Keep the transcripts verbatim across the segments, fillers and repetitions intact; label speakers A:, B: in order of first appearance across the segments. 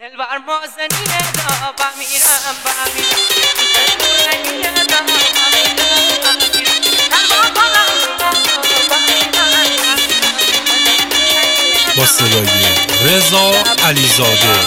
A: دلبر مازنیه دا بمیرم بمیرم
B: با صدای رضا علیزاده.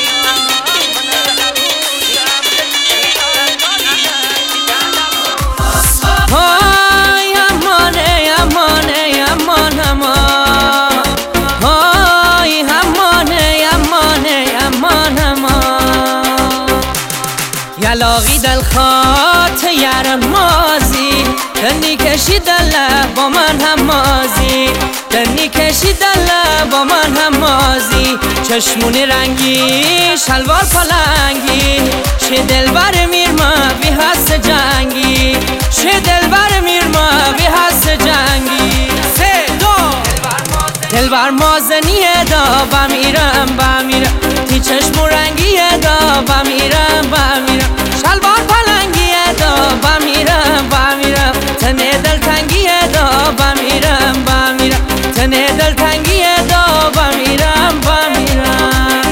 A: های همانه همانه همان همان های همانه همانه همان همان یلاقی دل خاط یار مازی دنی کشید دل با من هم مازی دنی کشید دل با من هم مازی چشمونی رنگی شلوار پلنگی شه دلبر میرما بی حس جنگی شه دلبر میرما بی حس جنگی سه دو دلبر مازنیه دا بمیرم بمیرم تی چشمو رنگیه دا بمیرم بمیرم شلوار پلنگیه دا بمیرم بمیرم تنه دل تنگیه دا بمیرم بمیرم تنه دل تنگیه دا بمیرم بمیرم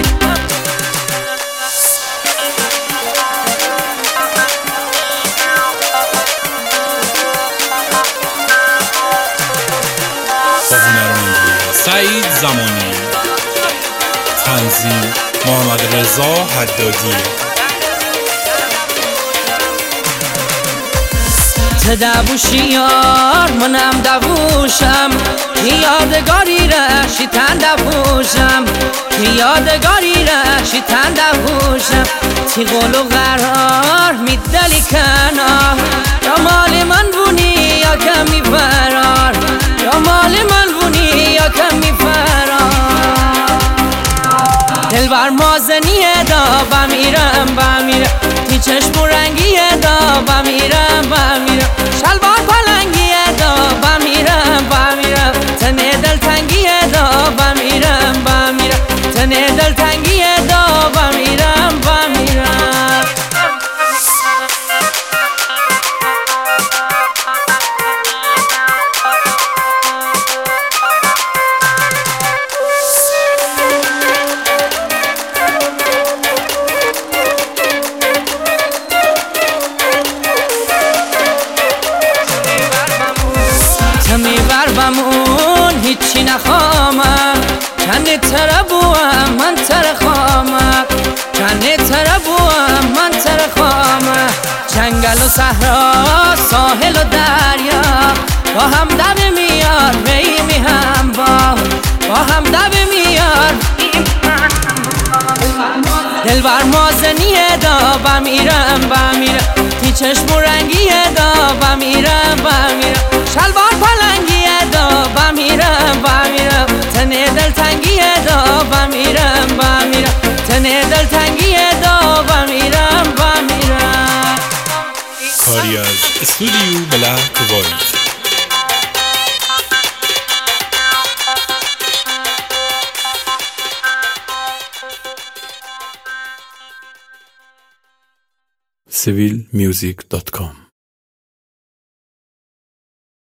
B: سعید زمانی، تنظیم محمد رضا حدادی.
A: تدبوشی یار منم دبوشم که یادگاری رشی تن دبوشم که یادگاری رشی تن دبوشم تی قول و قرار میدلی کنار یا مال من بونی یا کمی فرار یا مال من بونی یا کمی فرار دلبر مازنیه دا بمیرم بمیرم تی چشم رنگیه دا بمیرم بمیرم شلوار پلنگیه دا بمیرم بمیرم تنه دل تنگیه دا بمیرم بمیرم تنه دل تنگیه دا بمیرم بمیرم میبر بمون هیچی نخوامم کنه تر بوام من تر خامم کنه تر بوام من تر خامم جنگل و صحرا ساحل و دریا با هم دم میار وی می هم با با هم دم میار دلبر مازنیه دا بمیرم بمیرم تی چشم رنگیه دا بمیرم بمیرم شلوار پلنگیه دا بمیرم بمیرم تنه دل تنگیه دا بمیرم بمیرم تنه دل تنگیه دا بمیرم بمیرم.
B: کاری از استودیو بلک وایت. سیویل میوزیک دات کام